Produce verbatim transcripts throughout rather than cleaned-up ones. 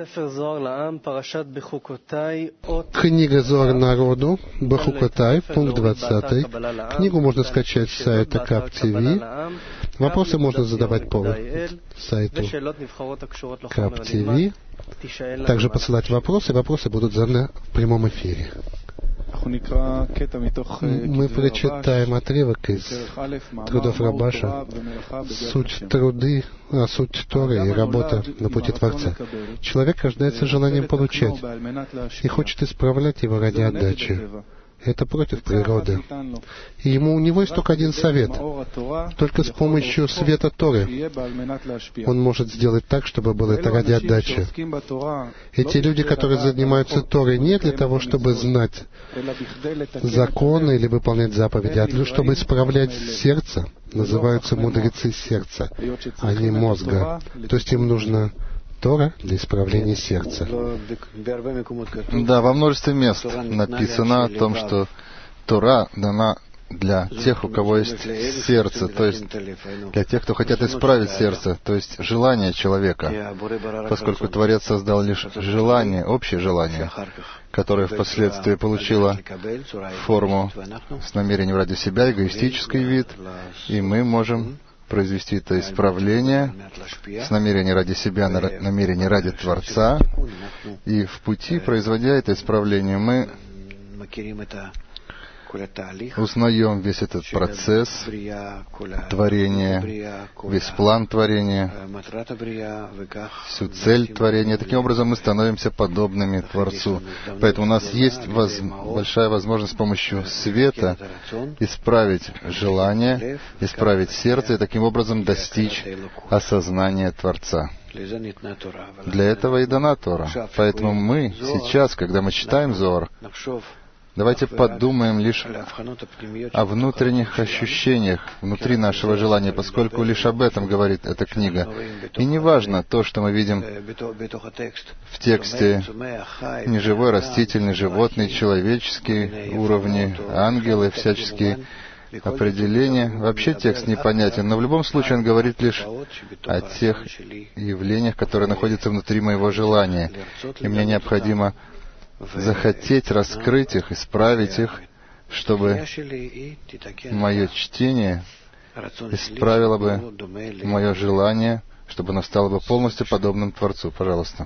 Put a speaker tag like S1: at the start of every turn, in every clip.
S1: Книга Зоар народу, Бехукотай, пункт двадцатый. Книгу можно скачать с сайта Кап ти ви. Вопросы можно задавать по сайту Кап ти ви. Также посылать вопросы. Вопросы будут заданы в прямом эфире. Мы прочитаем отрывок из трудов Рабаша, суть труды, а суть Торы и работа на пути Творца. Человек рождается желанием получать и хочет исправлять его ради отдачи. Это против природы. И ему, у него есть только один совет. Только с помощью света Торы он может сделать так, чтобы было это ради отдачи. Эти люди, которые занимаются Торой, не для того, чтобы знать законы или выполнять заповеди, а для того, чтобы исправлять сердце, называются мудрецы сердца, а не мозга. То есть им нужно Тора для исправления сердца.
S2: Да, во множестве мест написано о том, что Тора дана для тех, у кого есть сердце, то есть для тех, кто хотят исправить сердце, то есть желание человека, поскольку Творец создал лишь желание, общее желание, которое впоследствии получило форму с намерением ради себя, эгоистический вид, и мы можем произвести это исправление с намерением ради себя, намерение ради Творца, и в пути, производя это исправление, мы узнаем весь этот процесс творения, весь план творения, всю цель творения. Таким образом, мы становимся подобными Творцу. Поэтому у нас есть воз... большая возможность с помощью света исправить желание, исправить сердце и таким образом достичь осознания Творца. Для этого и дана Тора. Поэтому мы сейчас, когда мы читаем Зоар, давайте подумаем лишь о внутренних ощущениях внутри нашего желания, поскольку лишь об этом говорит эта книга. И не важно то, что мы видим в тексте: неживой, растительный, животный, человеческие уровни, ангелы, всяческие определения. Вообще текст непонятен, но в любом случае он говорит лишь о тех явлениях, которые находятся внутри моего желания. И мне необходимо захотеть раскрыть их, исправить их, чтобы мое чтение исправило бы мое желание, чтобы оно стало бы полностью подобным Творцу. Пожалуйста.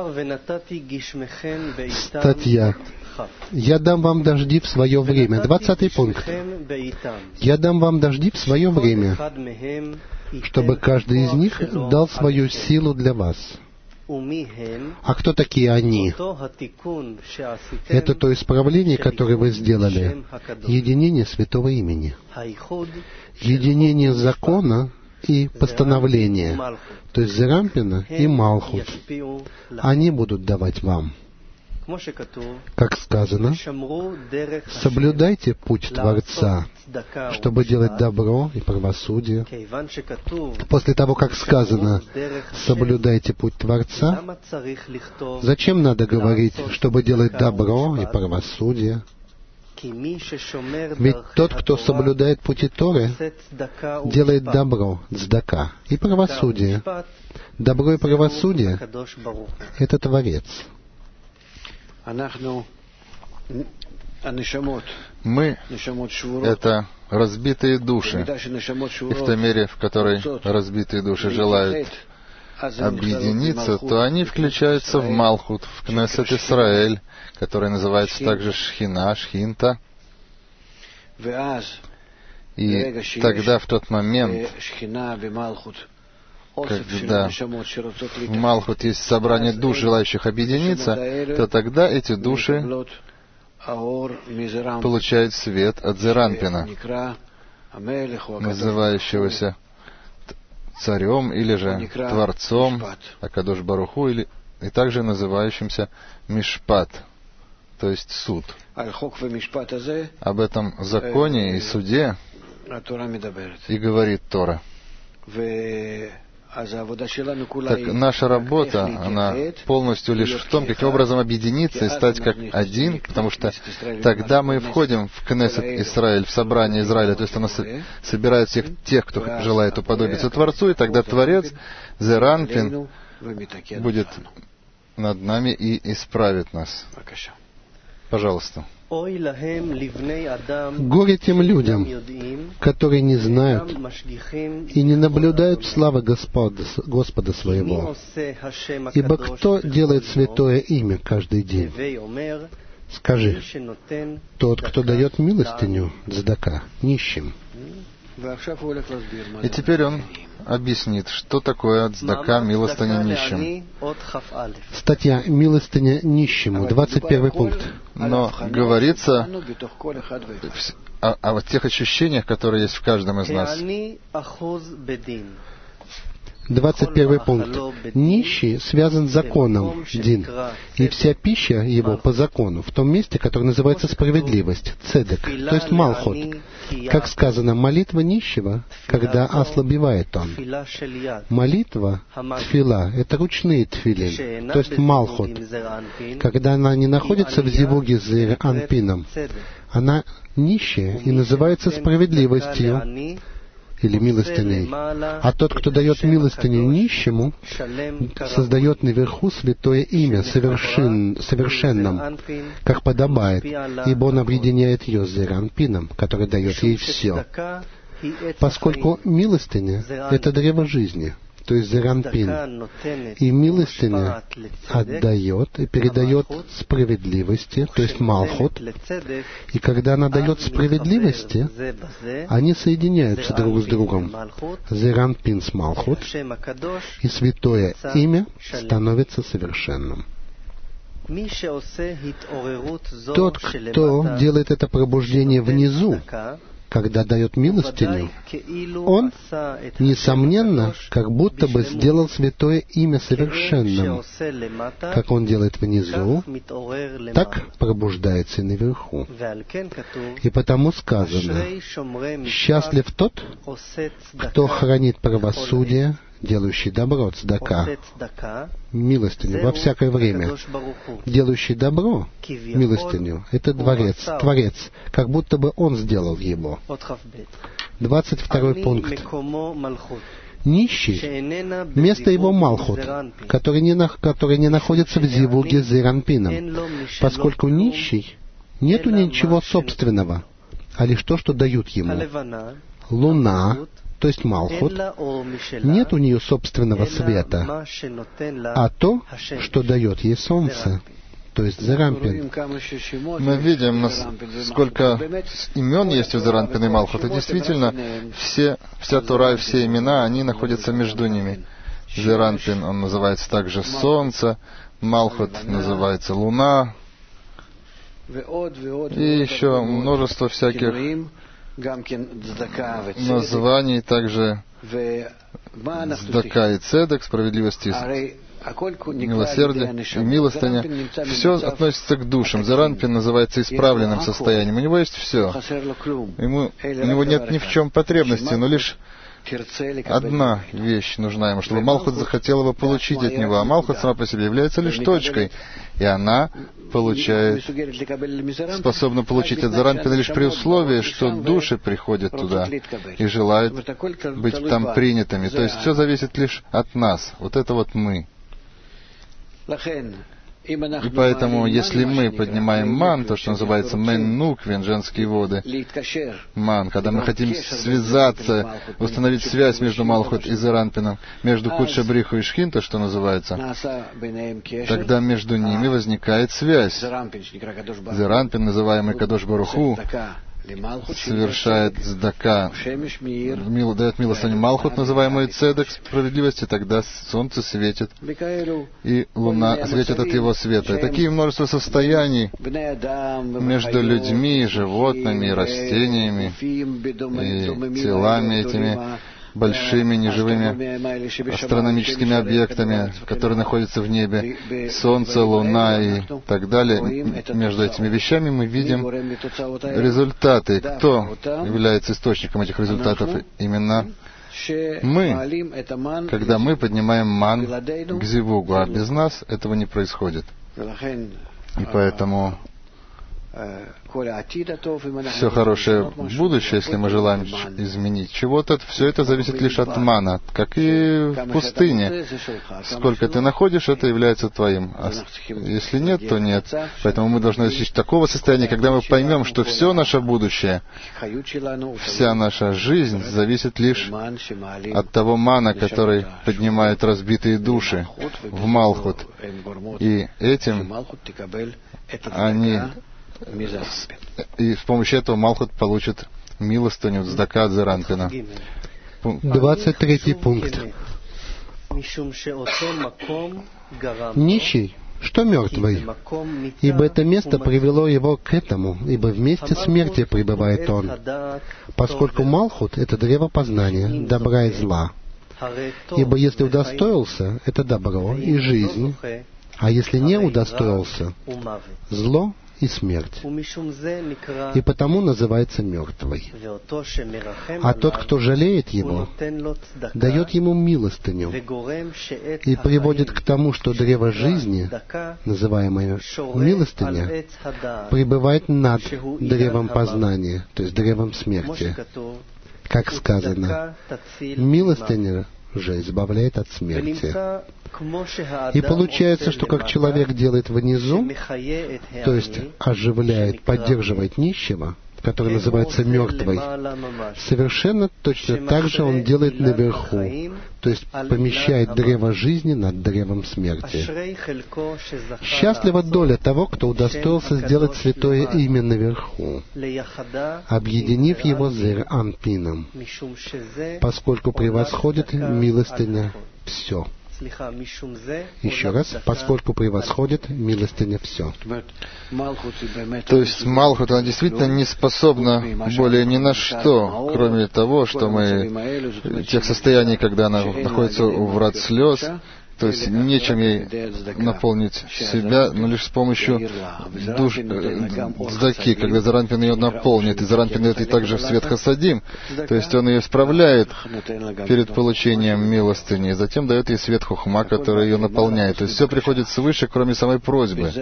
S1: Статья. «Я дам вам дожди в свое время». Двадцатый пункт. «Я дам вам дожди в свое время, чтобы каждый из них дал свою силу для вас». А кто такие они? Это то исправление, которое вы сделали, единение святого имени, единение закона и постановления, то есть Зерампина и Малхут. Они будут давать вам. Как сказано, соблюдайте путь Творца, чтобы делать добро и правосудие. После того, как сказано, соблюдайте путь Творца, зачем надо говорить, чтобы делать добро и правосудие? Ведь тот, кто соблюдает пути Торы, делает добро, цдака, и правосудие. Добро и правосудие — это Творец.
S2: Мы — это разбитые души. И в той мере, в которой разбитые души желают объединиться, то они включаются в Малхут, в Кнессет Исраэль, который называется также Шхина, Шхинта. И тогда, в тот момент, когда в Малхут есть собрание душ, желающих объединиться, то тогда эти души получают свет от Зеранпина, называющегося царем или же Творцом, Акадош Баруху, или, и также называющимся Мишпат, то есть суд. Об этом законе и суде и говорит Тора. Так наша работа, она полностью лишь в том, каким образом объединиться и стать как один, потому что тогда мы входим в Кнессет Исраэль, в собрание Израиля, то есть оно собирает всех тех, кто желает уподобиться Творцу, и тогда Творец, Зеранпин, будет над нами и исправит нас. Пожалуйста.
S1: Горе тем людям, которые не знают и не наблюдают славы Господа, Господа своего. Ибо кто делает святое имя каждый день? Скажи, тот, кто дает милостыню, цдака, нищим.
S2: И теперь он объяснит, что такое цдака, милостыня нищим.
S1: Статья «Милостыня нищему», двадцать первый пункт.
S2: Но говорится о, о тех ощущениях, которые есть в каждом из нас.
S1: двадцать первый пункт. Нищий связан с законом, дин, и вся пища его по закону, в том месте, которое называется справедливость, цедек, то есть малхот. Как сказано, молитва нищего, когда ослабевает он. Молитва, тфила, это ручные тфилин, то есть малхот. Когда она не находится в зивуге с зер анпином, она нищая и называется справедливостью, или милостыней. А тот, кто дает милостыню нищему, создает наверху святое имя совершен, совершенным, как подобает, ибо он объединяет ее с зеранпином, который дает ей все. Поскольку милостыня — это древо жизни, то есть зеранпин, и милостыня отдает и передает справедливости, то есть малхот, и когда она дает справедливости, они соединяются друг с другом. Зеранпин с малхот, и святое имя становится совершенным. Тот, кто делает это пробуждение внизу, когда дает милостыню, он, несомненно, как будто бы сделал святое имя совершенным. Как он делает внизу, так пробуждается и наверху. И потому сказано: «Счастлив тот, кто хранит правосудие, делающий добро, цдака, милостыню во всякое время». Делающий добро, милостыню, это дворец, Творец, как будто бы он сделал его. двадцать второй пункт. Нищий, место его малхот, который не, на, который не находится в зивуге с зеранпином, поскольку нищий нету ничего собственного, а лишь то, что дают ему. Луна, то есть малхут, нет у нее собственного света, а то, что дает ей солнце, то есть зеранпин.
S2: Мы видим, сколько имен есть у зеранпина и малхута. Действительно, все, вся Тора и все имена, они находятся между ними. Зеранпин, он называется также солнце, малхут называется луна, и еще множество всяких названий, также цдака и цедек, справедливости и милосердие, и милостыня. Все относится к душам. Зеранпин называется исправленным состоянием. У него есть все. Ему, у него нет ни в чем потребности, но лишь одна вещь нужна ему, чтобы малхут захотел его получить от него. А малхут сама по себе является лишь точкой, и она получает, способна получить от зеранпина лишь при условии, что души приходят туда и желают быть там принятыми. То есть все зависит лишь от нас. Вот это вот мы. И поэтому, если мы поднимаем ман, то, что называется мен нуквин, женские воды, ман, когда мы хотим связаться, установить связь между малхут и зеранпином, между кудша бриху и шхин, то, что называется, тогда между ними возникает связь. Зеранпин, называемый кадош баруху, совершает цдака, мил, дает милостыню малхут, называемую цедек, справедливости, тогда солнце светит, и луна светит от его света. И такие множество состояний между людьми, животными, растениями и телами этими, большими неживыми астрономическими объектами, которые находятся в небе, Солнце, Луна и так далее. Между этими вещами мы видим результаты. Кто является источником этих результатов? Именно мы, когда мы поднимаем ман к зивугу, а без нас этого не происходит. И поэтому все хорошее будущее, если мы желаем изменить чего-то, все это зависит лишь от мана, как и в пустыне. Сколько ты находишь, это является твоим. А если нет, то нет. Поэтому мы должны достичь такого состояния, когда мы поймем, что все наше будущее, вся наша жизнь зависит лишь от того мана, который поднимает разбитые души в Малхут. И этим они... И с помощью этого Малхут получит милостыню цдака от Заранпина.
S1: Двадцать третий пункт. Нищий, что мертвый, ибо это место привело его к этому, ибо в месте смерти пребывает он, поскольку Малхут — это древо познания, добра и зла. Ибо если удостоился, это добро и жизнь, а если не удостоился, зло и смерть. И потому называется мертвый. А тот, кто жалеет его, дает ему милостыню и приводит к тому, что древо жизни, называемое милостыня, пребывает над древом познания, то есть древом смерти. Как сказано, милостыня же избавляет от смерти. И получается, что как человек делает внизу, то есть оживляет, поддерживает нищего, который называется мертвой, совершенно точно так же он делает наверху, то есть помещает древо жизни над древом смерти. Счастлива доля того, кто удостоился сделать святое имя наверху, объединив его с Зер-Анпином, поскольку превосходит милостыня все. Еще раз, поскольку превосходит милостыня все.
S2: То есть Малхут, она действительно не способна более ни на что, кроме того, что мы, тех состояний, когда она находится у врат слез, то есть нечем ей наполнить себя, но лишь с помощью душ, цдаки, когда Заранпин ее наполнит, и Заранпин дает ей также в свет хасадим, то есть он ее исправляет перед получением милостыни, и затем дает ей свет хухма, который ее наполняет. То есть все приходит свыше, кроме самой просьбы.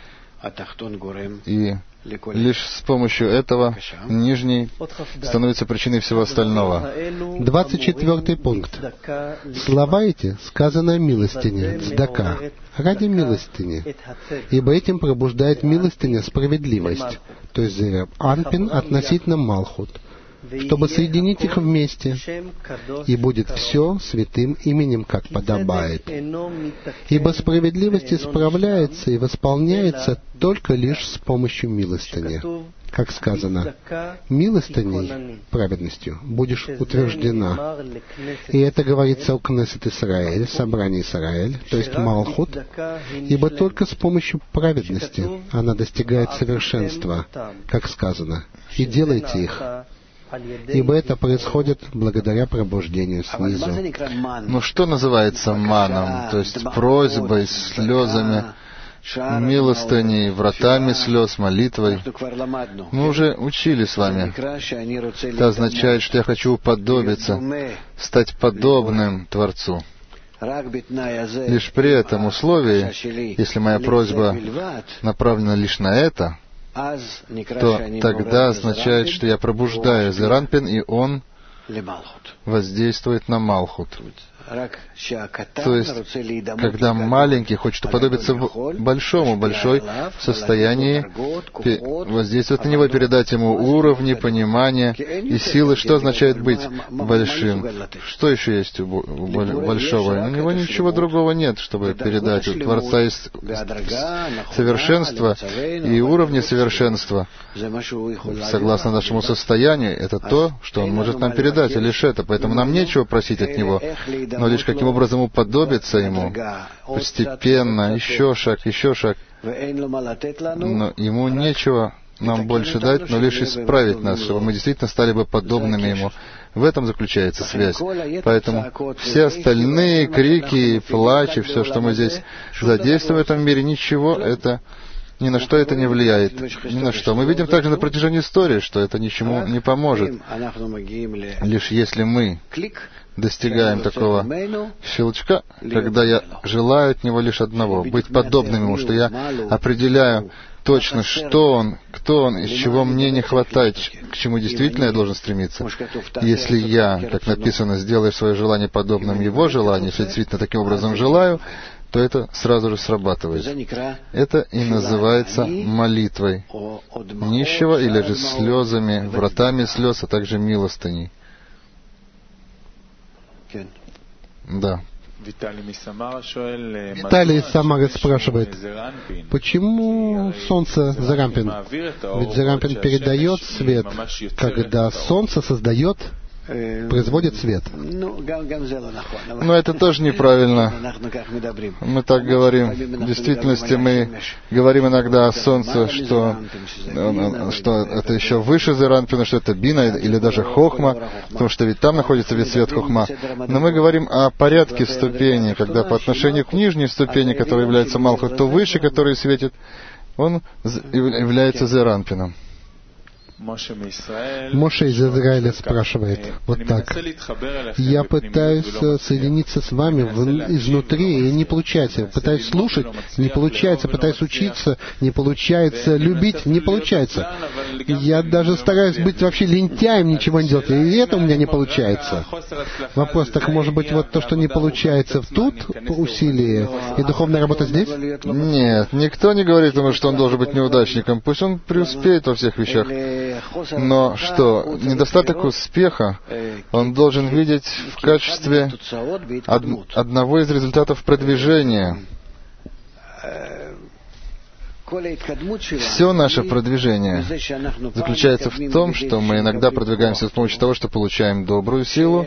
S2: И лишь с помощью этого нижний становится причиной всего остального.
S1: Двадцать четвертый пункт. Слова эти сказаны о милостыне, цдака, ради милостыни, ибо этим пробуждает милостыня справедливость, то есть Зер-Анпин относительно Малхут, чтобы соединить их вместе, и будет все святым именем, как подобает. Ибо справедливость исправляется и восполняется только лишь с помощью милостыни. Как сказано, милостыней, праведностью, будешь утверждена. И это говорится о Кнессет Исраэль, собрании Исраэль, то есть Малхут, ибо только с помощью праведности она достигает совершенства, как сказано, и делайте их, ибо это происходит благодаря пробуждению снизу.
S2: Но что называется маном? То есть просьбой, слезами, милостыней, вратами слез, молитвой. Мы уже учили с вами. Это означает, что я хочу уподобиться, стать подобным Творцу. Лишь при этом условии, если моя просьба направлена лишь на это, то тогда означает, что я пробуждаю Зер-Анпин, и он воздействует на Малхут. То есть, когда маленький хочет уподобиться большому, большой в состоянии воздействовать на него, передать ему уровни, понимания и силы. Что означает быть большим? Что еще есть у большого? У него ничего другого нет, чтобы передать. У Творца есть совершенство и уровни совершенства. Согласно нашему состоянию, это то, что он может нам передать, и лишь это. Поэтому нам нечего просить от него, но лишь каким образом уподобиться ему, постепенно, еще шаг, еще шаг. Но ему нечего нам больше дать, но лишь исправить нас, чтобы мы действительно стали бы подобными ему. В этом заключается связь. Поэтому все остальные крики, плач и все, что мы здесь задействуем в этом мире, ничего это Ни на что это не влияет. Ни на что. Мы видим также на протяжении истории, что это ничему не поможет. Лишь если мы достигаем такого щелчка, когда я желаю от него лишь одного, быть подобным ему, что я определяю точно, что он, кто он, из чего мне не хватает, к чему действительно я должен стремиться. Если я, как написано, сделаю свое желание подобным его желанию, если действительно таким образом желаю, то это сразу же срабатывает. Это и называется молитвой нищего, или же слезами, вратами слез, а также милостыней. Да.
S1: Виталий из Самары спрашивает, почему солнце Зарампин? Ведь Зарампин передает свет, когда солнце создает, производит свет.
S2: Но это тоже неправильно. Мы так говорим. В действительности мы говорим иногда о Солнце, что, что это еще выше Зеранпина, что это Бина или даже Хохма, потому что ведь там находится весь свет Хохма. Но мы говорим о порядке ступени, когда по отношению к нижней ступени, которая является Малхут, то выше, который светит, он является Зеранпином.
S1: Моше из Израиля спрашивает вот так. Я пытаюсь соединиться с вами в, изнутри, и не получается. Пытаюсь слушать, не получается. Пытаюсь учиться, не получается. Любить, не получается. Я даже стараюсь быть вообще лентяем, ничего не делать. И это у меня не получается. Вопрос, так может быть вот то, что не получается тут, усилие, и духовная работа здесь?
S2: Нет, никто не говорит ему, что он должен быть неудачником. Пусть он преуспеет во всех вещах. Но что, недостаток успеха он должен видеть в качестве од, одного из результатов продвижения. Все наше продвижение заключается в том, что мы иногда продвигаемся с помощью того, что получаем добрую силу,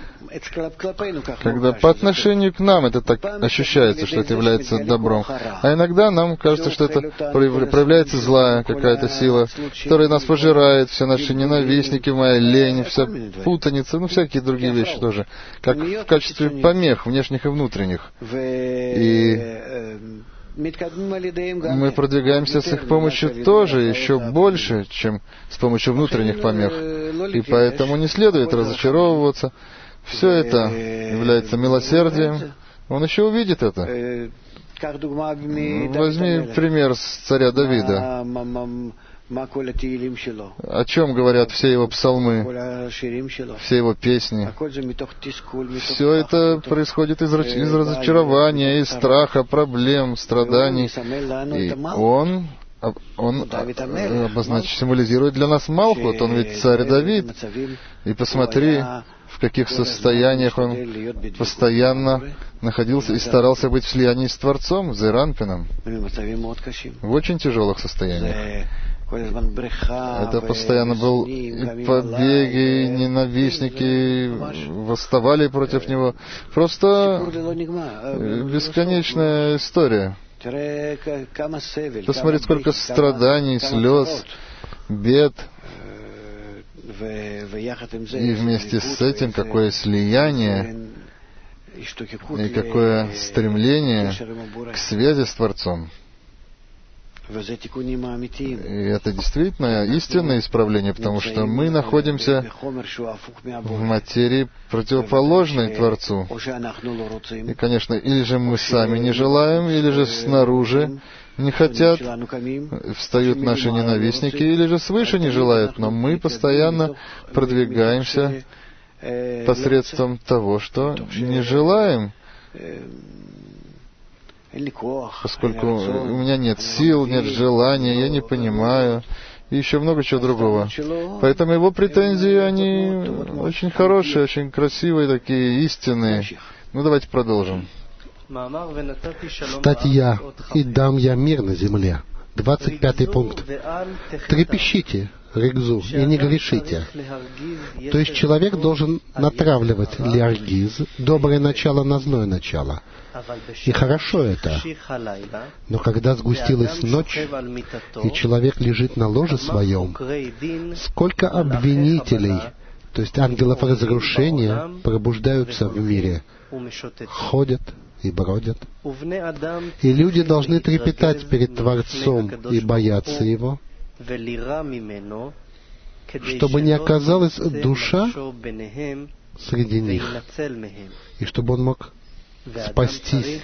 S2: когда по отношению к нам это так ощущается, что это является добром. А иногда нам кажется, что это проявляется злая какая-то сила, которая нас пожирает, все наши ненавистники, моя лень, вся путаница, ну всякие другие вещи тоже, как в качестве помех внешних и внутренних. И мы продвигаемся с их помощью тоже еще больше, чем с помощью внутренних помех. И поэтому не следует разочаровываться. Все это является милосердием. Он еще увидит это. Возьми пример с царя Давида. О чем говорят все его псалмы, все его песни. Все это происходит из, из разочарования, из страха, проблем, страданий. И он... Он обозначит, символизирует для нас Малхут, он ведь царь Давид. И посмотри, в каких состояниях он постоянно находился и старался быть в слиянии с Творцом, Зеранпином, в очень тяжелых состояниях. Это постоянно был и побеги, и ненавистники восставали против него. Просто бесконечная история. Посмотри, сколько страданий, слез, бед. И вместе с этим какое слияние и какое стремление к связи с Творцом. И это действительно истинное исправление, потому что мы находимся в материи противоположной Творцу. И, конечно, или же мы сами не желаем, или же снаружи не хотят, встают наши ненавистники, или же свыше не желают, но мы постоянно продвигаемся посредством того, что не желаем, поскольку у меня нет сил, нет желания, я не понимаю, и еще много чего другого. Поэтому его претензии, они очень хорошие, очень красивые, такие истинные. Ну, давайте продолжим.
S1: Статья «И дам я мир на земле». двадцать пятый пункт. Трепещите, ригзу, и не грешите. То есть человек должен натравливать лиаргиз, доброе начало на злое начало. И хорошо это. Но когда сгустилась ночь, и человек лежит на ложе своем, сколько обвинителей, то есть ангелов разрушения, пробуждаются в мире, ходят, и бродят. И люди должны трепетать перед Творцом и бояться Его, чтобы не оказалась душа среди них, и чтобы он мог спастись.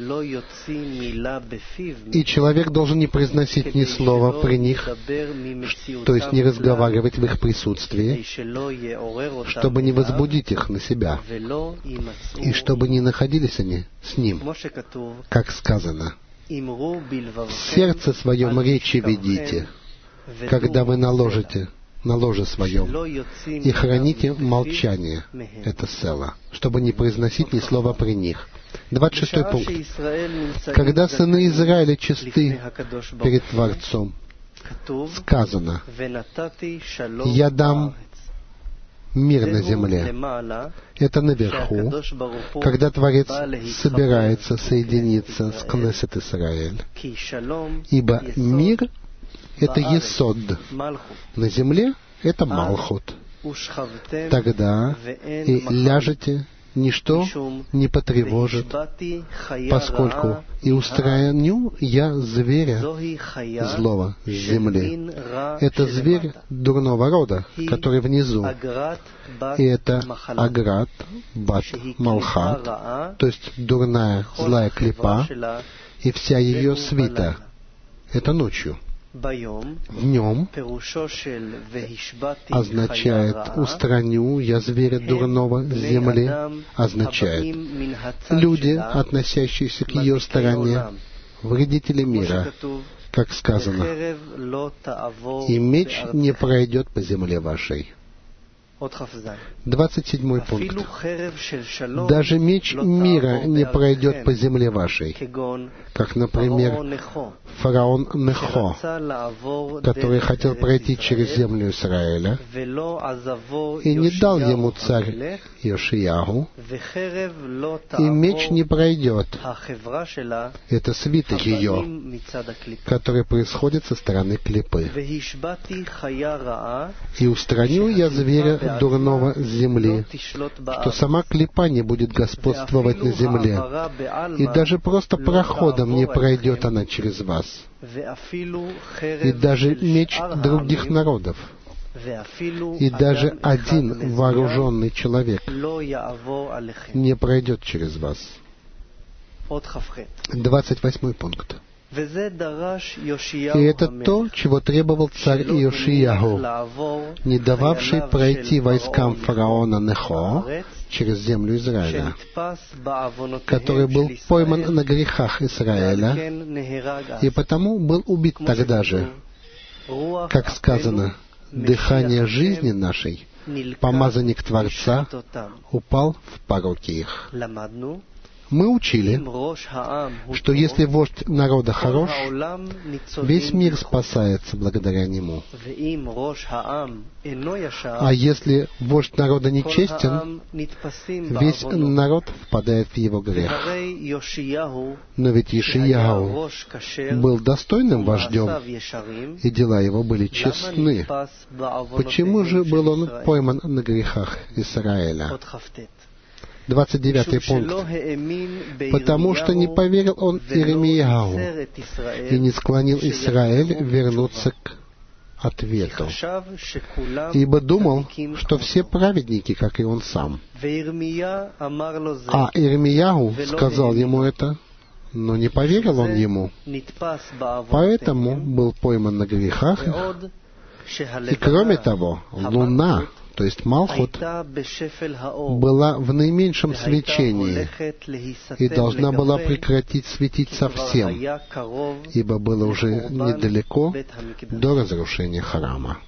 S1: И человек должен не произносить ни слова при них, то есть не разговаривать в их присутствии, чтобы не возбудить их на себя, и чтобы не находились они с ним, как сказано: «В сердце своем речи ведите, когда вы наложите на ложе своем, и храните молчание». Это села, чтобы не произносить ни слова при них. двадцать шестой пункт. Когда сыны Израиля чисты перед Творцом, сказано: «Я дам мир на земле». Это наверху, когда Творец собирается соединиться с Кнессет Исраэль. Ибо мир — это есод, на земле — это Малхут. Тогда и ляжете, ничто не потревожит, поскольку и устраню я зверя злого с земли. Это зверь дурного рода, который внизу. И это Аграт, Бат, Малхат, то есть дурная, злая клипа, и вся ее свита. Это ночью. Днем означает «устраню я зверя дурного с земли», означает люди, относящиеся к ее стороне, вредители мира, как сказано: «И меч не пройдет по земле вашей». двадцать седьмой пункт. Даже меч мира не пройдет по земле вашей, как, например, фараон Нехо, который хотел пройти через землю Израиля, и не дал ему царь Йошиягу, и меч не пройдет. Это свита ее, которая происходит со стороны клипы. «И устраню я зверя дурного с земли, что сама клипа не будет господствовать на земле, и даже просто проходом не пройдет она через вас, и даже меч других народов, и даже один вооруженный человек не пройдет через вас». двадцать восьмой пункт. И это то, чего требовал царь Йошиягу, не дававший пройти войскам фараона Нехо через землю Израиля, который был пойман на грехах Израиля, и потому был убит тогда же. Как сказано: «Дыхание жизни нашей, помазанник Творца, упал в пороки их». Мы учили, что если вождь народа хорош, весь мир спасается благодаря нему. А если вождь народа нечестен, весь народ впадает в его грех. Но ведь Йошиягу был достойным вождем, и дела его были честны. Почему же был он пойман на грехах Израиля? двадцать девятый пункт. «Потому что не поверил он Иеремияху и не склонил Израиль вернуться к ответу, ибо думал, что все праведники, как и он сам. А Иеремияху сказал ему это, но не поверил он ему, поэтому был пойман на грехах их. И кроме того, луна, то есть Малхут, была в наименьшем свечении и должна была прекратить светить совсем, ибо было уже недалеко до разрушения храма».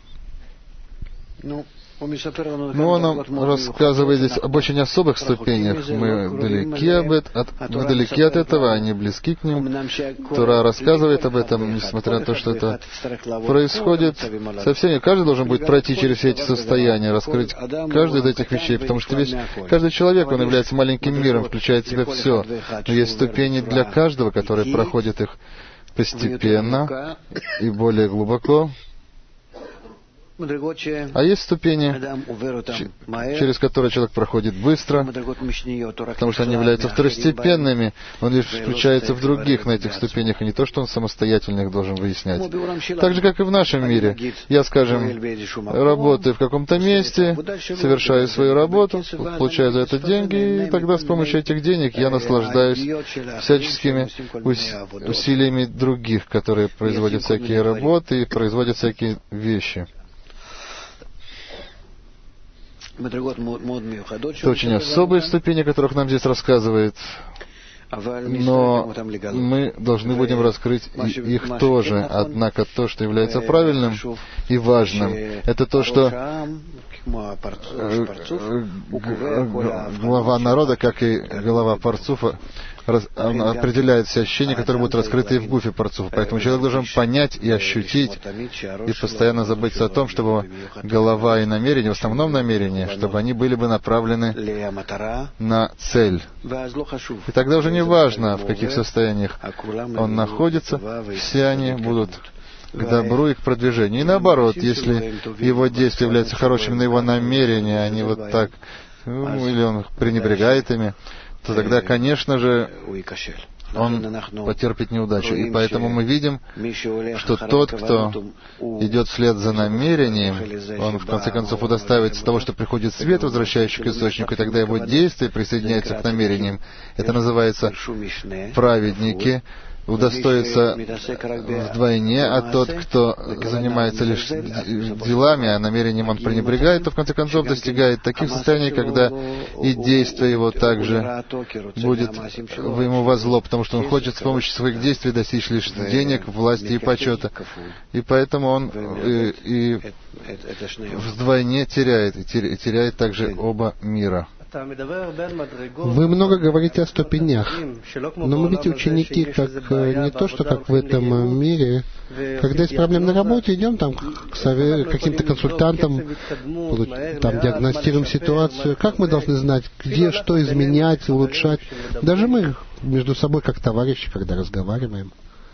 S2: Ну, он нам рассказывает здесь об очень особых ступенях. Мы далеки, об это, от, мы далеки от этого, они близки к ним. Тора рассказывает об этом, несмотря на то, что это происходит со всеми. Каждый должен будет пройти через все эти состояния, раскрыть каждую из этих вещей, потому что весь, каждый человек, он является маленьким миром, включает в себя все. Но есть ступени для каждого, которые проходят их постепенно и более глубоко. А есть ступени, через которые человек проходит быстро, потому что они являются второстепенными, он лишь включается в других на этих ступенях, и не то, что он самостоятельно их должен выяснять. Так же, как и в нашем мире. Я, скажем, работаю в каком-то месте, совершаю свою работу, получаю за это деньги, и тогда с помощью этих денег я наслаждаюсь всяческими усилиями других, которые производят всякие работы и производят всякие вещи. Это очень особые ступени, о которых нам здесь рассказывает. Но мы должны будем раскрыть их тоже. Однако то, что является правильным и важным, это то, что глава народа, как и голова Парцуфа, определяет все ощущения, которые будут раскрыты и в гуфе Парцуфа. Поэтому человек должен понять и ощутить, и постоянно заботиться о том, чтобы голова и намерение, в основном намерение, чтобы они были бы направлены на цель. И тогда уже не важно, в каких состояниях он находится, все они будут к добру и к продвижению. И наоборот, если его действия являются хорошими, но его намерения, они вот так, ну, или он пренебрегает ими, то тогда, конечно же, он потерпит неудачу. И поэтому мы видим, что тот, кто идет вслед за намерением, он в конце концов удостаивается того, что приходит свет, возвращающий к источнику, и тогда его действия присоединяются к намерениям. Это называется праведники, удостоится вдвойне, а тот, кто занимается лишь делами, а намерением он пренебрегает, то в конце концов достигает таких состояний, когда и действие его также будет ему во зло, потому что он хочет с помощью своих действий достичь лишь денег, власти и почета. И поэтому он и, и вдвойне теряет, и теряет также оба мира.
S1: Вы много говорите о ступенях, но мы ведь ученики, как не то, что как в этом мире. Когда есть проблемы на работе, идем там к сове, каким-то консультантам, там диагностируем ситуацию. Как мы должны знать, где что изменять, улучшать? Даже мы между собой, как товарищи, когда разговариваем.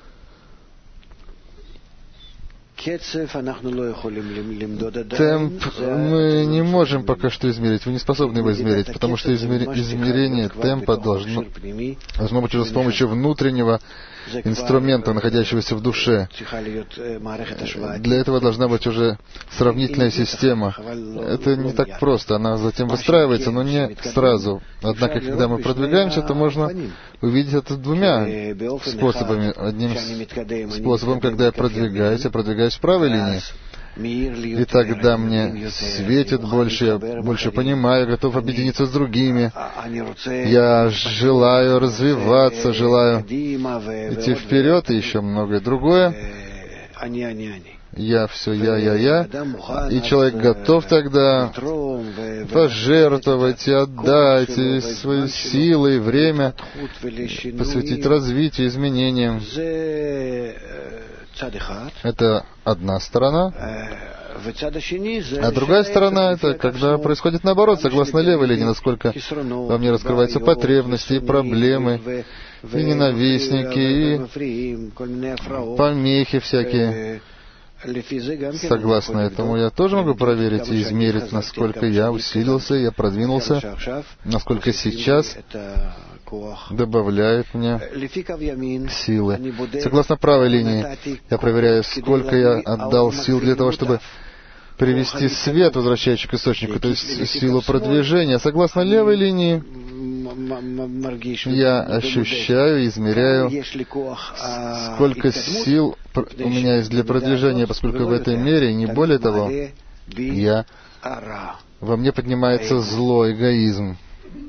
S2: Темп мы не можем пока что измерить, вы не способны его измерить, потому что измер... измерение темпа должно, должно быть уже с помощью внутреннего инструмента, находящегося в душе. Для этого должна быть уже сравнительная система. Это не так просто, она затем выстраивается, но не сразу. Однако, когда мы продвигаемся, то можно увидеть это двумя способами. Одним способом, когда я продвигаюсь, я продвигаюсь в правой линии, и тогда мне светит больше, я больше понимаю, готов объединиться с другими. Я желаю развиваться, желаю идти вперед, и еще многое другое. Я все я, я, я. И человек готов тогда пожертвовать и отдать и свои силы и время, посвятить развитию, изменениям. Это одна сторона. А другая сторона — это когда происходит наоборот, согласно левой линии, насколько во мне раскрываются потребности и проблемы, и ненавистники, и помехи всякие. Согласно этому я тоже могу проверить и измерить, насколько я усилился, я продвинулся, насколько сейчас добавляет мне силы. Согласно правой линии я проверяю, сколько я отдал сил для того, чтобы привести свет, возвращающий к источнику, то есть силу продвижения. Согласно левой линии я ощущаю, измеряю, сколько сил у меня есть для продвижения, поскольку в этой мере, не более того, я, во мне поднимается зло, эгоизм.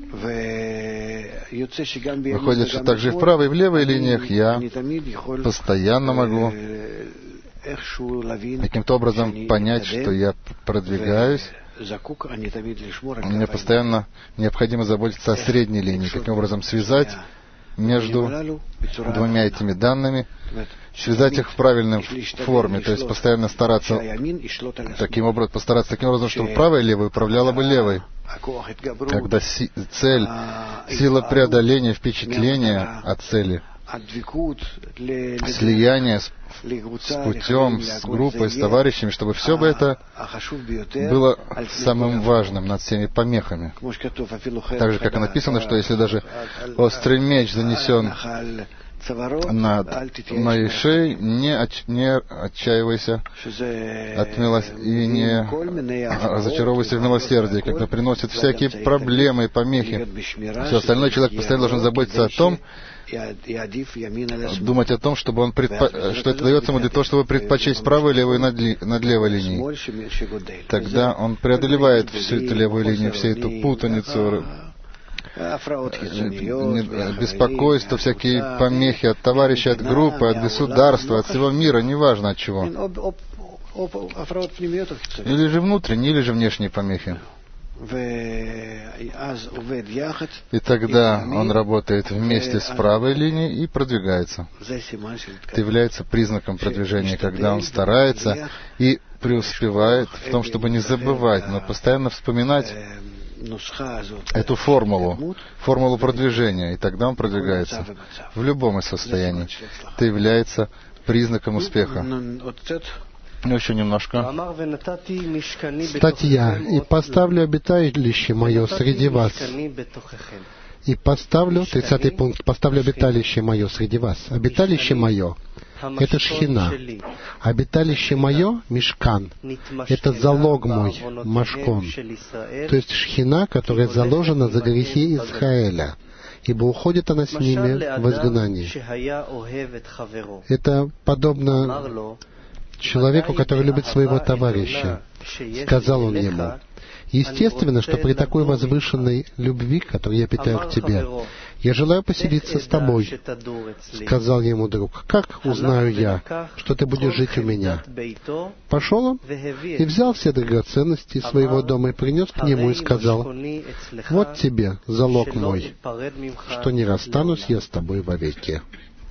S2: Выходит, что также и в правой и в левой линиях я постоянно могу каким-то образом понять, что я продвигаюсь. Мне постоянно необходимо заботиться о средней линии, каким образом связать между двумя этими данными, связать их в правильной форме, то есть постоянно стараться таким образом, постараться таким образом, чтобы правая и левая управляла бы левой. Когда си- цель, сила преодоления впечатления от цели слияние с, с путем, с группой, с товарищами, чтобы все бы это было самым важным над всеми помехами. Так же, как и написано, что если даже острый меч занесен над моей шеей, не, отч, не отчаивайся от милос... и не разочаровывайся в милосердии, когда приносят всякие проблемы и помехи. Все остальное человек постоянно должен заботиться о том, думать о том, чтобы он предпо... что это дается ему для того, чтобы предпочесть правую и левую над, ли... над левой линией. Тогда он преодолевает всю эту левую линию, всю эту путаницу, беспокойство, всякие помехи от товарищей, от группы, от государства, от всего мира, неважно от чего. Или же внутренние, или же внешние помехи. И тогда он работает вместе с правой линией и продвигается. Это является признаком продвижения, когда он старается и преуспевает в том, чтобы не забывать, но постоянно вспоминать эту формулу, формулу продвижения, и тогда он продвигается в любом из состояний. Это является признаком успеха. Ну, еще немножко.
S1: Статья. «И поставлю обиталище мое среди вас». И поставлю, тридцатый пункт, поставлю обиталище мое среди вас. Обиталище мое — это шхина. Обиталище мое — мишкан. Это залог мой, машкон. То есть шхина, которая заложена за грехи Израиля, ибо уходит она с ними в изгнание. Это подобно человеку, который любит своего товарища. Сказал он ему: естественно, что при такой возвышенной любви, которую я питаю к тебе, я желаю поселиться с тобой. Сказал ему друг: как узнаю я, что ты будешь жить у меня? Пошел он и взял все драгоценности своего дома и принес к нему и сказал: вот тебе залог мой, что не расстанусь я с тобой вовеки.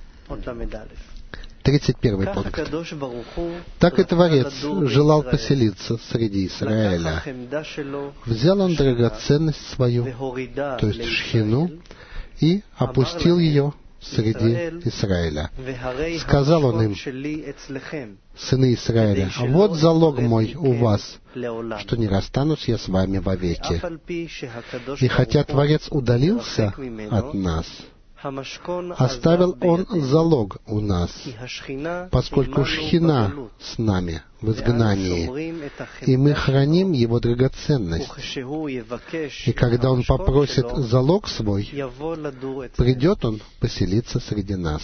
S1: тридцать первый пункт. Так и Творец желал поселиться среди Израиля. Взял он драгоценность свою, то есть шхину, и опустил ее среди Израиля. Сказал он им: сыны Израиля, вот залог мой у вас, что не расстанусь я с вами вовеки. И хотя Творец удалился от нас, оставил Он залог у нас, поскольку шхина с нами в изгнании, и мы храним Его драгоценность. И когда Он попросит залог свой, придет Он поселиться среди нас.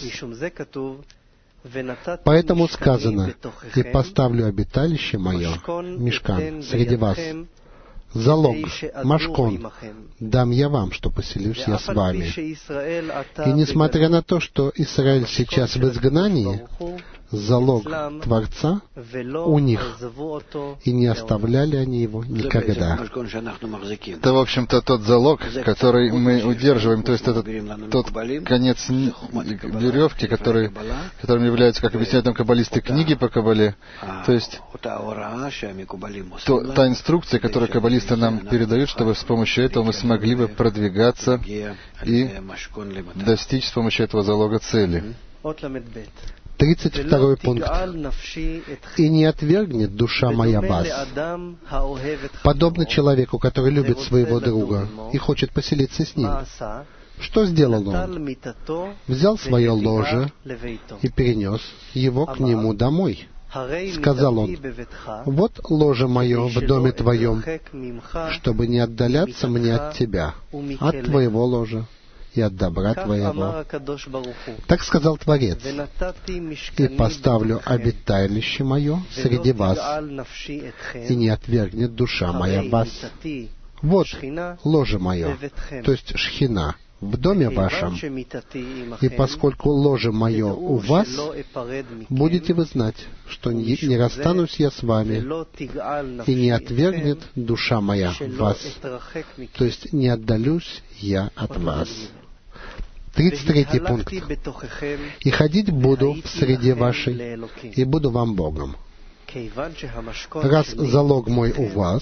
S1: Поэтому сказано: «И поставлю обиталище мое, мишкан, среди вас». Залог, машкон, дам я вам, что поселюсь я с вами. И несмотря на то, что Израиль сейчас в изгнании, залог Творца у них, и не оставляли они его никогда.
S2: Это, в общем-то, тот залог, который мы удерживаем, то есть это тот конец веревки, который, которым являются, как объясняют нам каббалисты, книги по каббале, то есть то, та инструкция, которую каббалисты нам передают, чтобы с помощью этого мы смогли бы продвигаться и достичь с помощью этого залога цели.
S1: тридцать второй пункт. «И не отвергнет душа моя вас, подобно человеку, который любит своего друга и хочет поселиться с ним». Что сделал он? Взял свое ложе и перенес его к нему домой. Сказал он: вот ложе мое в доме твоем, чтобы не отдаляться мне от тебя, от твоего ложа и от добра твоего. Так сказал Творец: и поставлю обиталище мое среди вас, и не отвергнет душа моя вас. Вот ложе мое, то есть шхина, в доме вашем, и поскольку ложе мое у вас, будете вы знать, что не, не расстанусь я с вами, и не отвергнет душа моя вас, то есть не отдалюсь я от вас. тридцать третий пункт. «И ходить буду в среде вашей, и буду вам Богом». Раз залог мой у вас,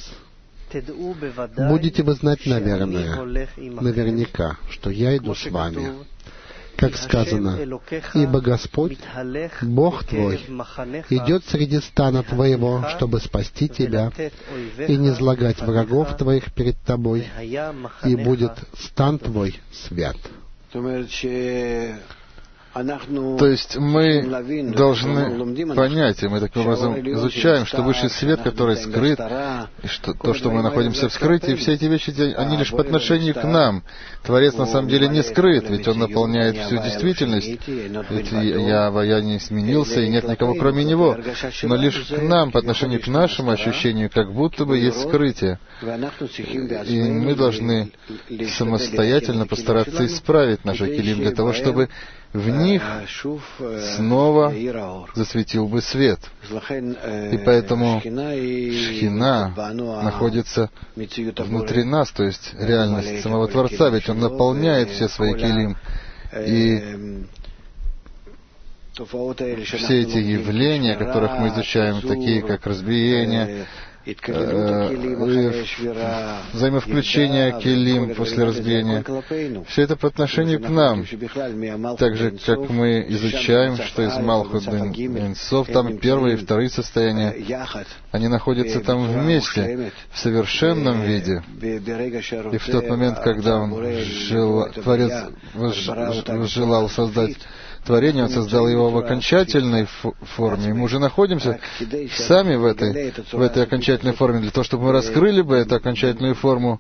S1: будете вы знать, наверное, наверняка, что я иду с вами. как сказано: «Ибо Господь, Бог твой, идет среди стана твоего, чтобы спасти тебя и не злагать врагов твоих перед тобой, и будет стан твой свят».
S2: То есть мы должны понять, и мы таким образом изучаем, что высший свет, который скрыт, и что, то, что мы находимся в скрытии, все эти вещи, они лишь по отношению к нам. Творец на самом деле не скрыт, ведь Он наполняет всю действительность. Ведь я, я не изменился, и нет никого кроме Него. Но лишь к нам, по отношению к нашему ощущению, как будто бы есть скрытие. И мы должны самостоятельно постараться исправить наши килим для того, чтобы в них снова засветил бы свет. И поэтому Шхина находится внутри нас, то есть реальность самого Творца, ведь Он наполняет все свои килим. И все эти явления, которых мы изучаем, такие как разбиение, взаимовключение килим после разбиения, все это по отношению к нам. Так же, как мы изучаем, что из Малхут бен Сов, там первые и вторые состояния, они находятся там вместе, в совершенном виде. И в тот момент, когда он жел, Творец желал создать творение, Он создал его в окончательной форме. И мы уже находимся сами в этой, в этой окончательной форме. Для того, чтобы мы раскрыли бы эту окончательную форму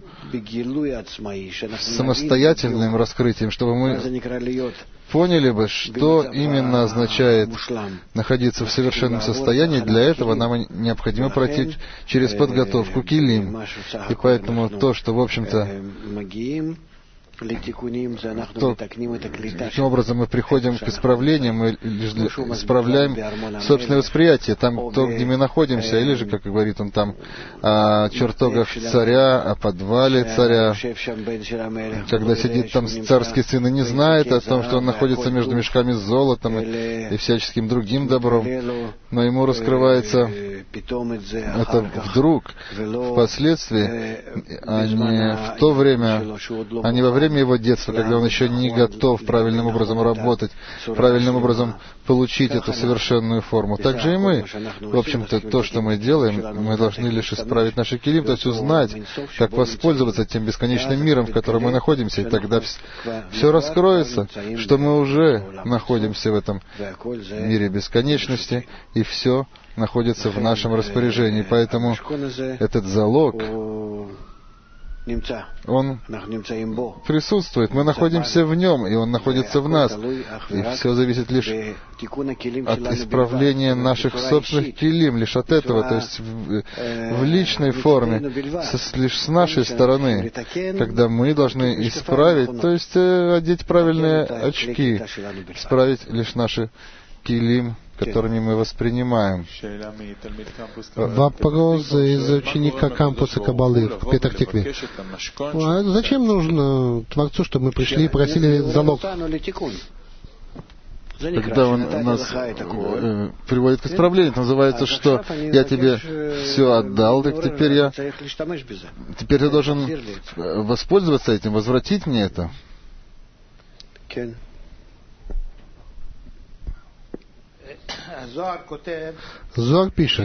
S2: самостоятельным раскрытием, чтобы мы поняли бы, что именно означает находиться в совершенном состоянии. Для этого нам необходимо пройти через подготовку килим. И поэтому то, что, в общем-то, то, таким образом мы приходим к исправлению, мы исправляем собственное восприятие, там, то, где мы находимся, или же, как говорит он там, о чертогах царя, о подвале царя, когда сидит там царский сын и не знает о том, что он находится между мешками с золотом и, и всяческим другим добром, но ему раскрывается это вдруг, впоследствии, а не в то время, а не во время его детства, когда он еще не готов правильным образом работать, правильным образом получить эту совершенную форму. Так же и мы. В общем-то, то, что мы делаем, мы должны лишь исправить наши килим, то есть узнать, как воспользоваться тем бесконечным миром, в котором мы находимся, и тогда все раскроется, что мы уже находимся в этом мире бесконечности, и все находится в нашем распоряжении. Поэтому этот залог, он присутствует, мы находимся в нем, и он находится в нас. И все зависит лишь от исправления наших собственных килим, лишь от этого, то есть в, в личной форме, с, лишь с нашей стороны, когда мы должны исправить, то есть э, одеть правильные очки, исправить лишь наши килим, которыми мы воспринимаем.
S1: Вопрос из ученика кампуса Кабалы в Петах-Тикве. А зачем нужно Творцу, чтобы мы пришли и просили залог?
S2: Когда он нас э, приводит к исправлению, это называется, что я тебе все отдал, так теперь я... Теперь ты должен воспользоваться этим, возвратить мне это.
S1: Зоар пишет,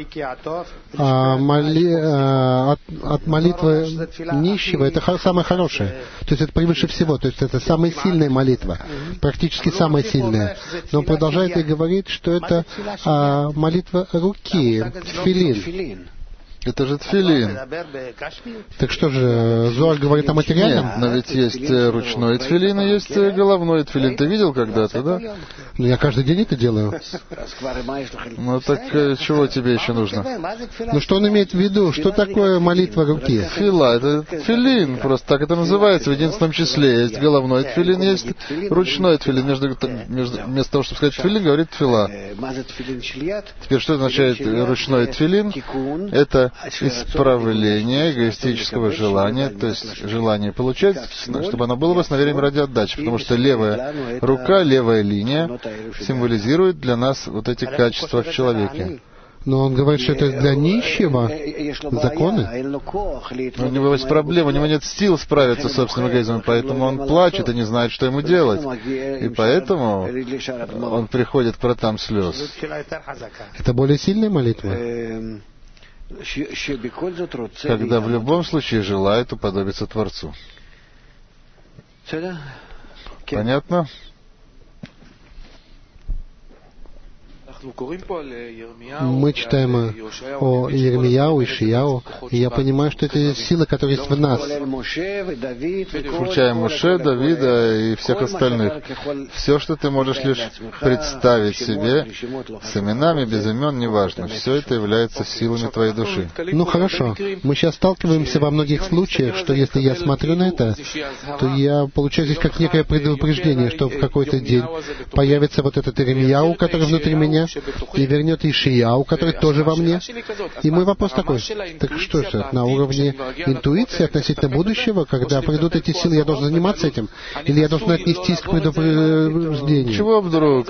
S1: а моли, а, от, от молитвы нищего это самое хорошее. То есть это превыше всего, то есть это самая сильная молитва, практически самая сильная. Но он продолжает и говорит, что это а, молитва руки, тфилин.
S2: Это же тфилин.
S1: Так что же, Зоар говорит о материальном?
S2: Нет, но ведь есть ручной тфилин и есть головной тфилин. Ты видел когда-то, да?
S1: Ну, я каждый день это делаю.
S2: Ну, так чего тебе еще нужно?
S1: Ну, что он имеет в виду? Что такое молитва руки?
S2: Фила, это тфилин, просто так это называется в единственном числе. Есть головной тфилин, есть ручной тфилин. Между, между, вместо того, чтобы сказать тфилин, говорит тфила. Теперь, что означает ручной тфилин? Это исправление эгоистического желания, то есть желание получать, чтобы оно было в основании ради отдачи, потому что левая рука, левая линия символизирует для нас вот эти качества в человеке.
S1: Но он говорит, что это для нищего законы.
S2: У него есть проблема, у него нет сил справиться с собственным эгоизмом, поэтому он плачет и не знает, что ему делать. И поэтому он приходит к вратам слез.
S1: Это более сильная молитва?
S2: Когда в любом случае желает уподобиться Творцу. Понятно?
S1: Мы читаем о Иеремияу, Ишияу, и я понимаю, что это сила, которая есть в нас.
S2: Включая Моше, Давида и всех остальных. Все, что ты можешь лишь представить себе, с именами, без имен, неважно. Все это является силами твоей души.
S1: Ну хорошо. Мы сейчас сталкиваемся во многих случаях, что если я смотрю на это, то я получаю здесь как некое предупреждение, что в какой-то день появится вот этот Иеремияу, который внутри меня, и вернет Ишияу, который тоже во мне. И мой вопрос такой: так что же, на уровне интуиции относительно будущего, когда придут эти силы, я должен заниматься этим? Или я должен отнестись к предупреждению?
S2: Чего вдруг?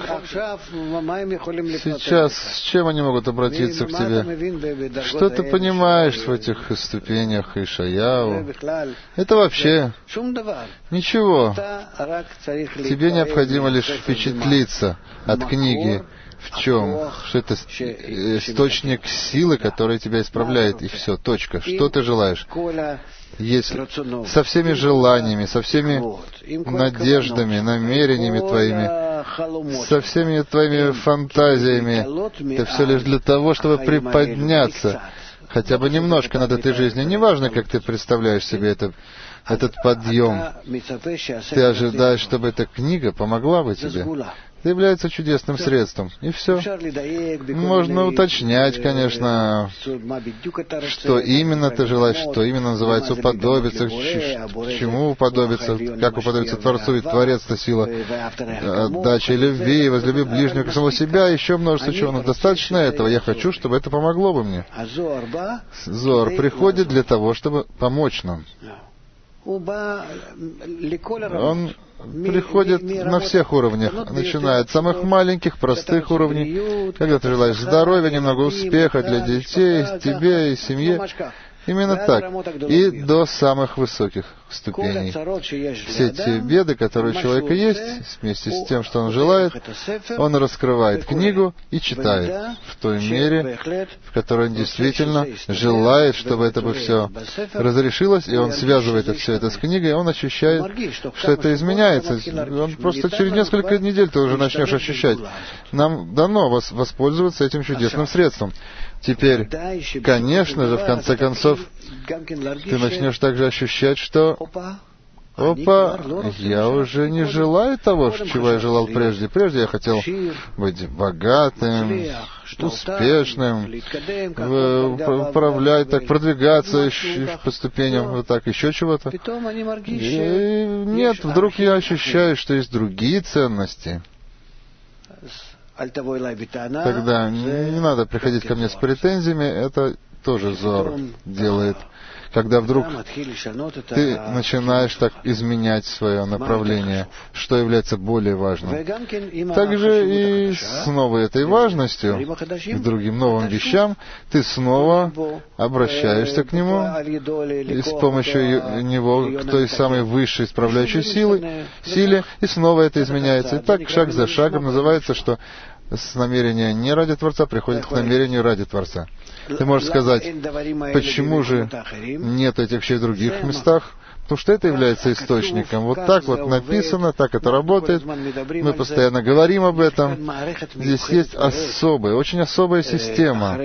S2: Сейчас с чем они могут обратиться к тебе? Что ты понимаешь в этих ступенях Ишаяу? Это вообще ничего. Тебе необходимо лишь впечатлиться от книги. В чем? Что это источник силы, который тебя исправляет, и все, точка. Что ты желаешь? Если со всеми желаниями, со всеми надеждами, намерениями твоими, со всеми твоими фантазиями, это все лишь для того, чтобы приподняться хотя бы немножко над этой жизнью. Неважно, как ты представляешь себе это, этот подъем. Ты ожидаешь, чтобы эта книга помогла бы тебе. Это является чудесным средством. И все. Можно уточнять, конечно, что именно ты желаешь, что именно называется уподобиться, к чему уподобиться, как уподобиться Творцу, ведь Творец — это сила отдачи любви, возлюби ближнего к самому себя, еще множество чего. Но достаточно этого. Я хочу, чтобы это помогло бы мне. Зор приходит для того, чтобы помочь нам. Он приходит на всех уровнях, начиная от самых маленьких, простых уровней, когда ты желаешь здоровья, немного успеха для детей, тебе и семье. Именно так. И до самых высоких ступеней. Все те беды, которые у человека есть, вместе с тем, что он желает, он раскрывает книгу и читает в той мере, в которой он действительно желает, чтобы это бы все разрешилось, и он связывает все это с книгой, и он ощущает, что это изменяется. Он просто через несколько недель ты уже начнешь ощущать. Нам дано воспользоваться этим чудесным средством. Теперь, конечно же, в конце концов, ты начнешь также ощущать, что опа, я уже не желаю того, чего я желал прежде. Прежде я хотел быть богатым, успешным, управлять, так, продвигаться по ступеням, вот так, еще чего-то. И нет, вдруг я ощущаю, что есть другие ценности. Тогда не надо приходить ко мне с претензиями, это тоже Зор делает. Когда вдруг ты начинаешь так изменять свое направление, что является более важным. Также и с новой этой важностью, к другим новым вещам, ты снова обращаешься к нему, и с помощью него к той самой высшей исправляющей силы, силе, и снова это изменяется. И так, шаг за шагом, называется, что с намерения не ради Творца приходит к намерению ради Творца. Ты можешь сказать, почему же нет этих вещей в других местах? Потому что это является источником. Вот так вот написано, так это работает. Мы постоянно говорим об этом. Здесь есть особая, очень особая система.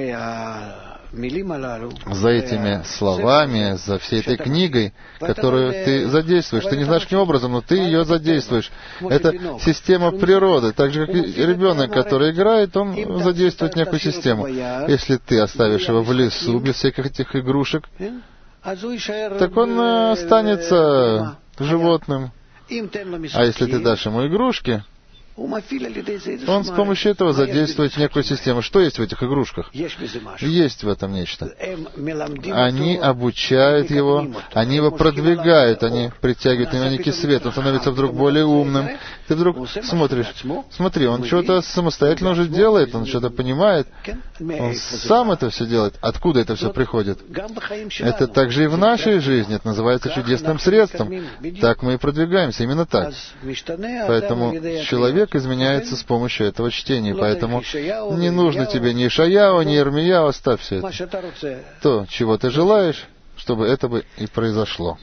S2: За этими словами, за всей этой книгой, которую ты задействуешь. Ты не знаешь, каким образом, но ты ее задействуешь. Это система природы. Так же, как и ребенок, который играет, он задействует некую систему. Если ты оставишь его в лесу без всяких этих игрушек, так он останется животным. А если ты дашь ему игрушки, Он с помощью этого задействует некую систему. Что есть в этих игрушках? Есть в этом нечто. Они обучают его, они его продвигают, они притягивают на него некий свет, он становится вдруг более умным. Ты вдруг смотришь, смотри, он что-то самостоятельно уже делает, он что-то понимает, он сам это все делает. Откуда это все приходит? Это также и в нашей жизни, это называется чудесным средством. Так мы и продвигаемся, именно так. Поэтому человек изменяется с помощью этого чтения. Поэтому не нужно тебе ни Ишаяу, ни Ирмияу, оставь все это. То, чего ты желаешь, чтобы это бы и произошло.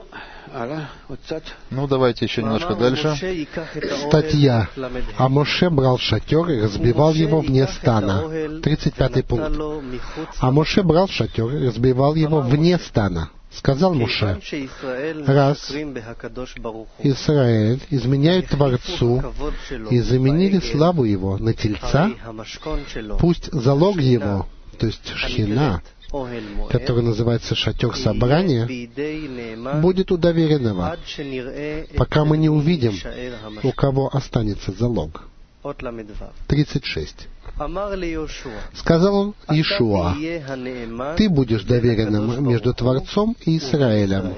S2: Ну, давайте еще немножко дальше.
S1: Статья. А Моше брал шатер и разбивал его вне стана. тридцать пятый пункт. А Моше брал шатер и разбивал его вне стана. Сказал Моше: раз Израиль изменяют Творцу и заменили славу Его на тельца, пусть залог его, то есть шхина, который называется шатер собрания, будет у доверенного, пока мы не увидим, у кого останется залог. тридцать шесть. Сказал он Иешуа: ты будешь доверенным между Творцом и Израилем,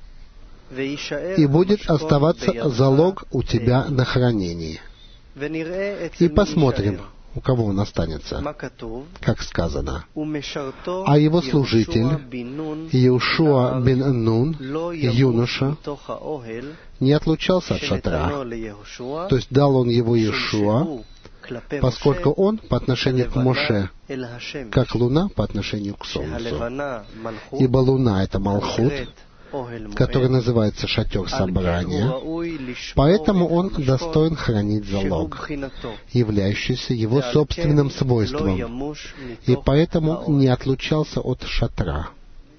S1: и будет оставаться залог у тебя на хранении. И посмотрим, у кого он останется, как сказано. А его служитель, Иешуа бен Нун, юноша, не отлучался от шатра, то есть дал он его Иешуа, поскольку он по отношению к Моше, как луна по отношению к солнцу. Ибо луна — это Малхут, который называется шатер собрания, поэтому он достоин хранить залог, являющийся его собственным свойством, и поэтому не отлучался от шатра.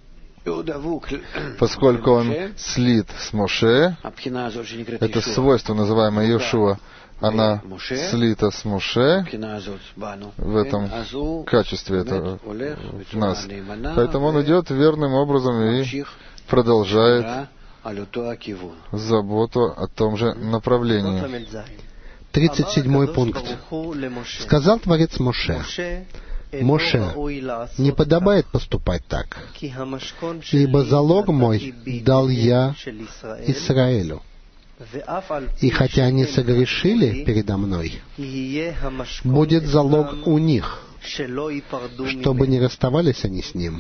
S2: Поскольку он слит с Моше, это свойство, называемое Иешуа, она слита с Моше в этом качестве, это в нас. Поэтому он идет верным образом и продолжает заботу о том же направлении.
S1: тридцать седьмой пункт. Сказал Творец Моше: Моше, не подобает поступать так, ибо залог мой дал я Израилю. И хотя они согрешили передо мной, будет залог у них, чтобы не расставались они с ним.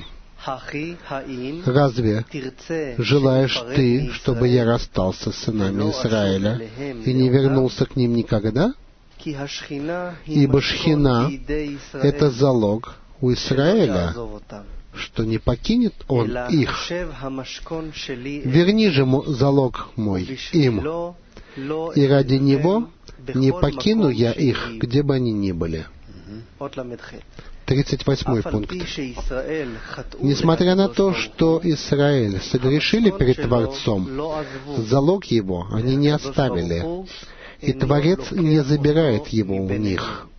S1: Разве желаешь ты, чтобы я расстался с сынами Израиля и не вернулся к ним никогда? Ибо шхина — это залог у Израиля, что не покинет он их. Верни же залог мой им, и ради него не покину я их, где бы они ни были. тридцать восьмой пункт. Несмотря на то, что Израиль согрешили перед Творцом, залог его они не оставили, и Творец не забирает его у них.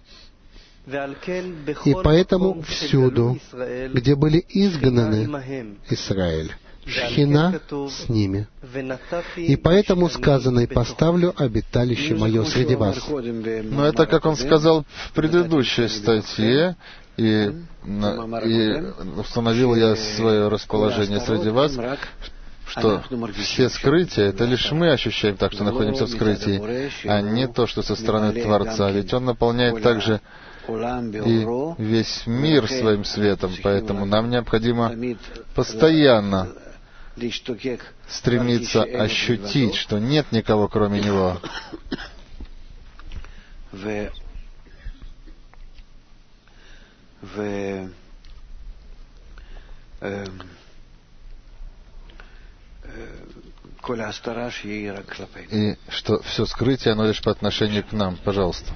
S1: И поэтому всюду, где были изгнаны Израиль, шхина с ними. И поэтому сказано: «И поставлю обиталище мое среди вас».
S2: Но это, как он сказал в предыдущей статье, и, и установил я свое расположение среди вас, что все скрытия — это лишь мы ощущаем так, что находимся в скрытии, а не то, что со стороны Творца. Ведь Он наполняет также и весь мир своим светом, поэтому нам необходимо постоянно стремиться ощутить, что нет никого, кроме Него. И что все скрытие, оно лишь по отношению к нам. Пожалуйста.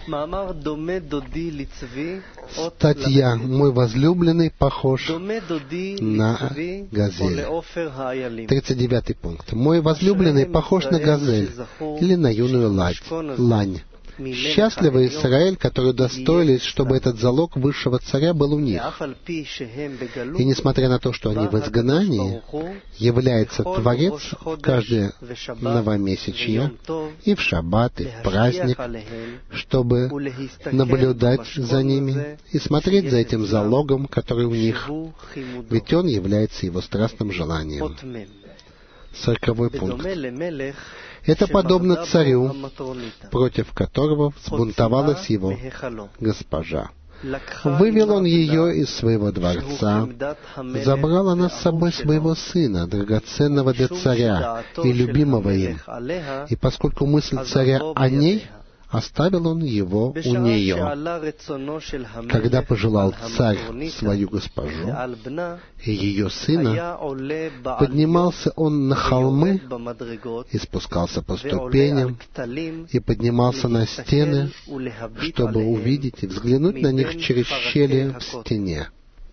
S1: Статья «Мой возлюбленный похож на газель». тридцать девятый пункт. «Мой возлюбленный похож на газель или на юную лань, Счастливый Израиль, которые удостоились, чтобы этот залог высшего царя был у них. И несмотря на то, что они в изгнании, является Творец в каждое новомесячье, и в шаббат, и в праздник, чтобы наблюдать за ними и смотреть за этим залогом, который у них, ведь он является его страстным желанием. Сороковой пункт. Это подобно царю, против которого взбунтовалась его госпожа. Вывел он ее из своего дворца, забрал она с собой своего сына, драгоценного для царя и любимого им. И поскольку мысль царя о ней, оставил он его у нее. Когда пожелал царь свою госпожу и ее сына, поднимался он на холмы и спускался по ступеням и поднимался на стены, чтобы увидеть и взглянуть на них через щели в стене.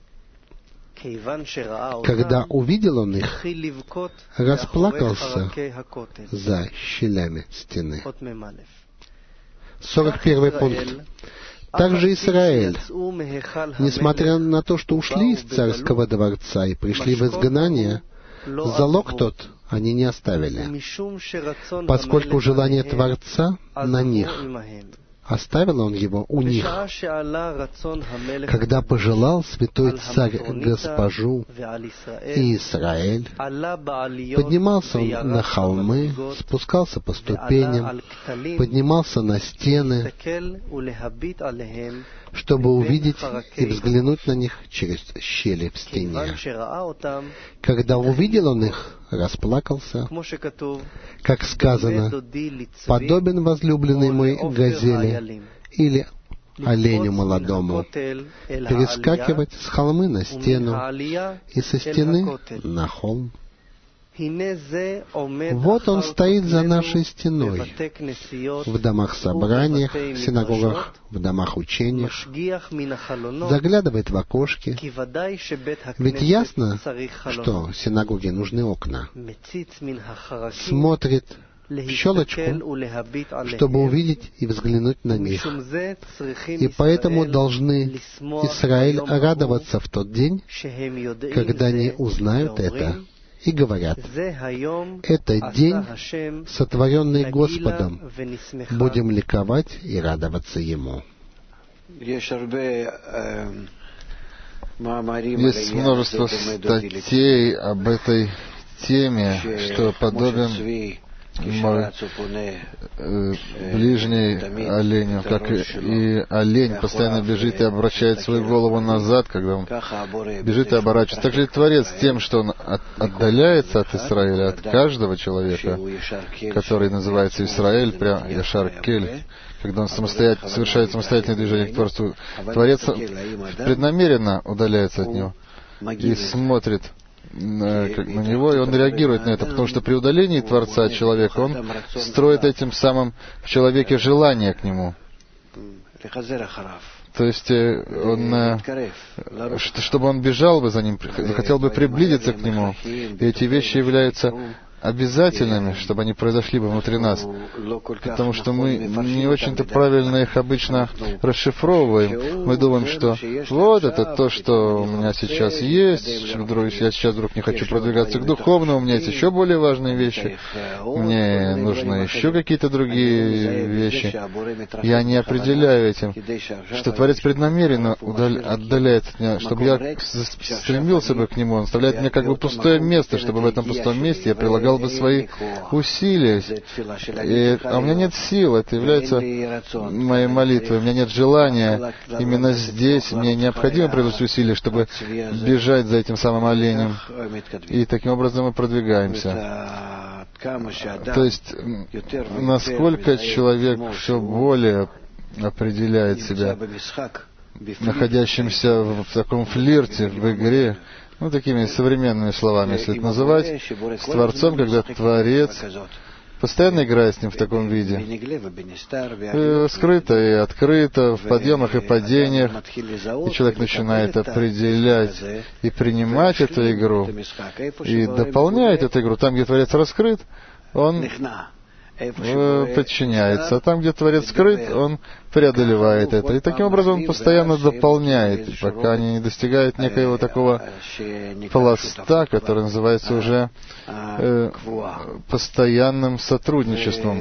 S1: Когда увидел он их, расплакался за щелями стены. сорок первый пункт. Также Израиль, несмотря на то, что ушли из царского дворца и пришли в изгнание, залог тот они не оставили, поскольку желание Творца на них, оставил он его у них. Когда пожелал святой царь госпожу и Израиль, поднимался он на холмы, спускался по ступеням, поднимался на стены, чтобы увидеть и взглянуть на них через щели в стене. Когда увидел он их, расплакался, как сказано, подобен возлюбленный мой газели или оленю молодому, перескакивать с холмы на стену и со стены на холм. Вот он стоит за нашей стеной, в домах собраниях, в синагогах, в домах учениях, заглядывает в окошки, ведь ясно, что синагоге нужны окна, смотрит в щелочку, чтобы увидеть и взглянуть на них. И поэтому должны Израиль радоваться в тот день, когда они узнают это, и говорят: «Это день, сотворенный Господом, будем ликовать и радоваться Ему».
S2: Есть множество статей об этой теме, что подобен мой э, ближний оленю, как и, и олень постоянно бежит и обращает свою голову назад, когда он бежит и оборачивается. Также и Творец тем, что он от, отдаляется от Израиля, от каждого человека, который называется Израиль, прям Яшар Кель, когда он самостоятельно, совершает самостоятельное движение к Творцу, Творец преднамеренно удаляется от него и смотрит На, как, на него, и он реагирует на это, потому что при удалении Творца от человека он строит этим самым в человеке желание к нему. То есть он, чтобы он бежал бы за ним, захотел бы приблизиться к нему. И эти вещи являются обязательными, чтобы они произошли бы внутри нас, потому что мы не очень-то правильно их обычно расшифровываем. Мы думаем, что вот это то, что у меня сейчас есть, вдруг, я сейчас вдруг не хочу продвигаться к духовному, у меня есть еще более важные вещи, мне нужны еще какие-то другие вещи. Я не определяю этим, что Творец преднамеренно удаль... отдаляет от меня, чтобы я стремился бы к Нему. Он оставляет мне как бы пустое место, чтобы в этом пустом месте я прилагал бы свои усилия. И, а у меня нет сил, это является моей молитвой, у меня нет желания. Именно здесь мне необходимо приложить усилия, чтобы бежать за этим самым оленем. И таким образом мы продвигаемся. То есть, насколько человек все более определяет себя находящимся в таком флирте, в игре, ну, такими современными словами, если это называть, с Творцом, когда Творец постоянно играет с Ним в таком виде, и скрыто и открыто, в подъемах и падениях, и человек начинает определять и принимать эту игру, и дополняет эту игру. Там, где Творец раскрыт, он подчиняется. А там, где Творец скрыт, он преодолевает это. И таким образом он постоянно дополняет, пока они не достигают некоего такого пласта, который называется уже э, постоянным сотрудничеством.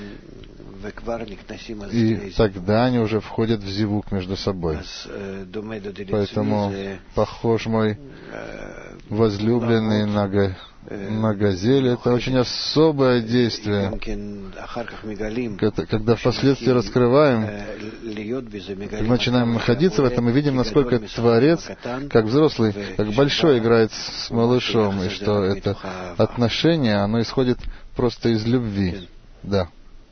S2: И тогда они уже входят в зивук между собой. Поэтому похож мой возлюбленный на, га, на газель. Это очень особое действие. Когда впоследствии раскрываем, когда начинаем находиться в этом, мы видим, насколько Творец, как взрослый, как большой, играет с малышом, и что это отношение, оно исходит просто из любви. Да.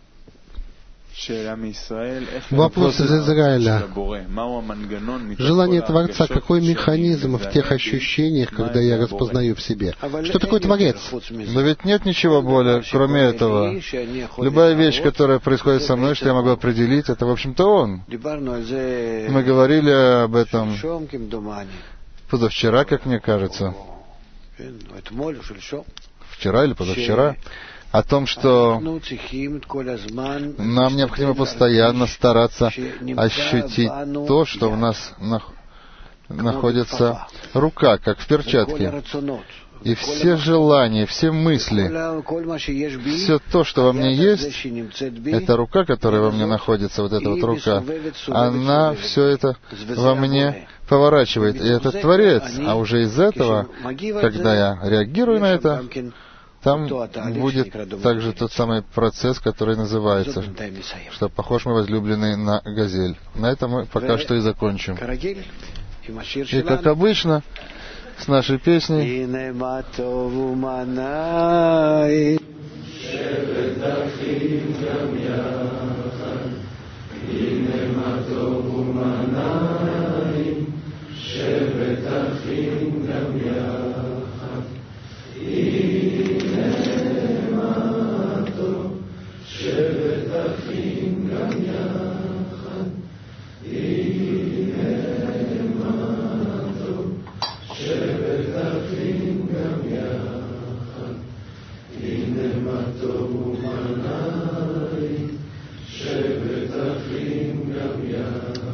S1: Вопрос из Израиля. Желание Творца. Какой механизм в тех ощущениях, когда я распознаю в себе? Что такое Творец?
S2: Но ведь нет ничего более, кроме этого. Любая вещь, которая происходит со мной, что я могу определить, это, в общем-то, Он. Мы говорили об этом позавчера, как мне кажется. Вчера или позавчера. О том, что нам необходимо постоянно стараться ощутить то, что в нас находится рука, как в перчатке. И все желания, все мысли, все то, что во мне есть, эта рука, которая во мне находится, вот эта вот рука, она все это во мне поворачивает. И это Творец. А уже из этого, когда я реагирую на это, там будет также тот самый процесс, который называется, что похож мой возлюбленный на газель. На этом мы пока что и закончим. И как обычно, с нашей песней
S3: שבט אחים גם יחד